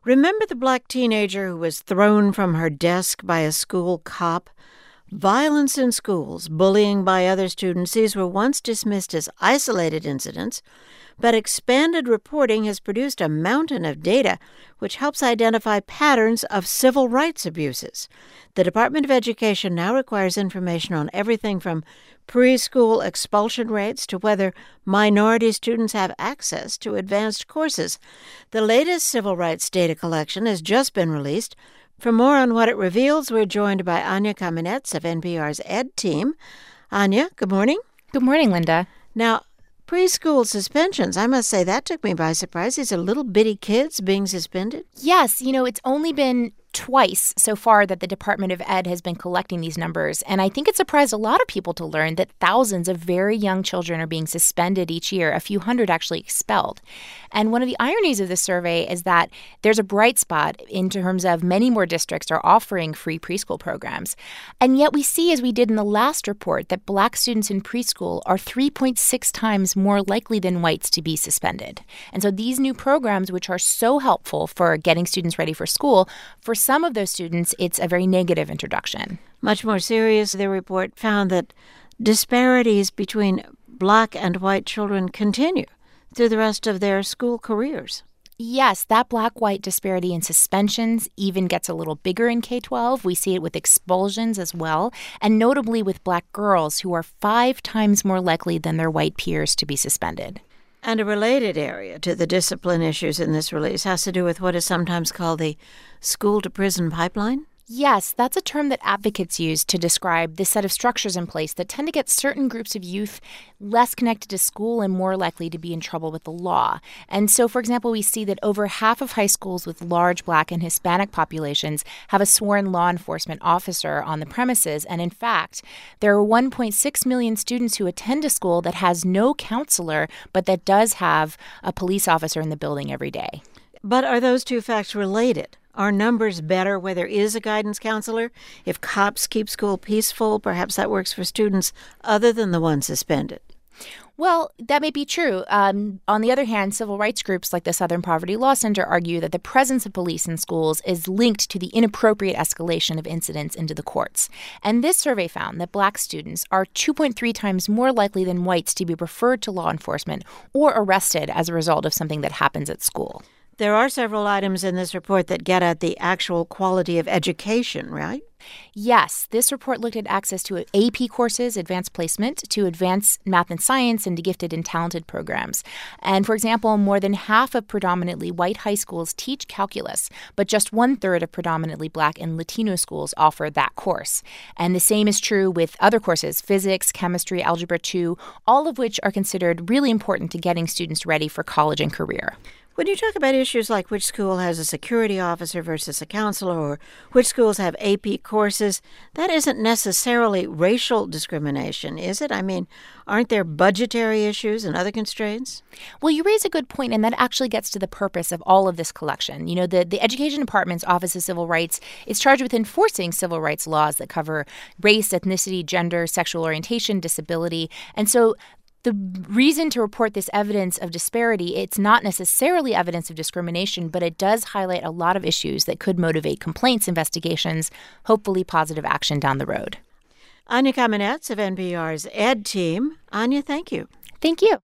Remember the black teenager who was thrown from her desk by a school cop? Violence in schools, bullying by other students, these were once dismissed as isolated incidents, but expanded reporting has produced a mountain of data which helps identify patterns of civil rights abuses. The Department of Education now requires information on everything from preschool expulsion rates to whether minority students have access to advanced courses. The latest civil rights data collection has just been released. For more on what it reveals, we're joined by Anya Kamenetz of NPR's Ed team. Anya, good morning. Good morning, Linda. Now, preschool suspensions, I must say that took me by surprise. These are little bitty kids being suspended. Yes, it's only been twice so far that the Department of Ed has been collecting these numbers. And I think it surprised a lot of people to learn that thousands of very young children are being suspended each year, a few hundred actually expelled. And one of the ironies of this survey is that there's a bright spot in terms of many more districts are offering free preschool programs. And yet we see, as we did in the last report, that black students in preschool are 3.6 times more likely than whites to be suspended. And so these new programs, which are so helpful for getting students ready for school, for some of those students, it's a very negative introduction. Much more serious, the report found that disparities between black and white children continue through the rest of their school careers. Yes, that black-white disparity in suspensions even gets a little bigger in K-12. We see it with expulsions as well, and notably with black girls who are 5 times more likely than their white peers to be suspended. And a related area to the discipline issues in this release has to do with what is sometimes called the school-to-prison pipeline. Yes, that's a term that advocates use to describe this set of structures in place that tend to get certain groups of youth less connected to school and more likely to be in trouble with the law. And so, for example, we see that over half of high schools with large Black and Hispanic populations have a sworn law enforcement officer on the premises. And in fact, there are 1.6 million students who attend a school that has no counselor, but that does have a police officer in the building every day. But are those two facts related? Are numbers better where there is a guidance counselor? If cops keep school peaceful, perhaps that works for students other than the ones suspended. Well, that may be true. On the other hand, civil rights groups like the Southern Poverty Law Center argue that the presence of police in schools is linked to the inappropriate escalation of incidents into the courts. And this survey found that black students are 2.3 times more likely than whites to be referred to law enforcement or arrested as a result of something that happens at school. There are several items in this report that get at the actual quality of education, right? Yes, this report looked at access to AP courses, advanced placement, to advanced math and science, and to gifted and talented programs. And for example, more than half of predominantly white high schools teach calculus, but just 1/3 of predominantly Black and Latino schools offer that course. And the same is true with other courses, physics, chemistry, algebra 2, all of which are considered really important to getting students ready for college and career. When you talk about issues like which school has a security officer versus a counselor or which schools have AP courses, that isn't necessarily racial discrimination, is it? I mean, aren't there budgetary issues and other constraints? Well, you raise a good point, and that actually gets to the purpose of all of this collection. The Education Department's Office of Civil Rights is charged with enforcing civil rights laws that cover race, ethnicity, gender, sexual orientation, disability. And so the reason to report this evidence of disparity, it's not necessarily evidence of discrimination, but it does highlight a lot of issues that could motivate complaints, investigations, hopefully positive action down the road. Anya Kamenetz of NPR's Ed team. Anya, thank you. Thank you.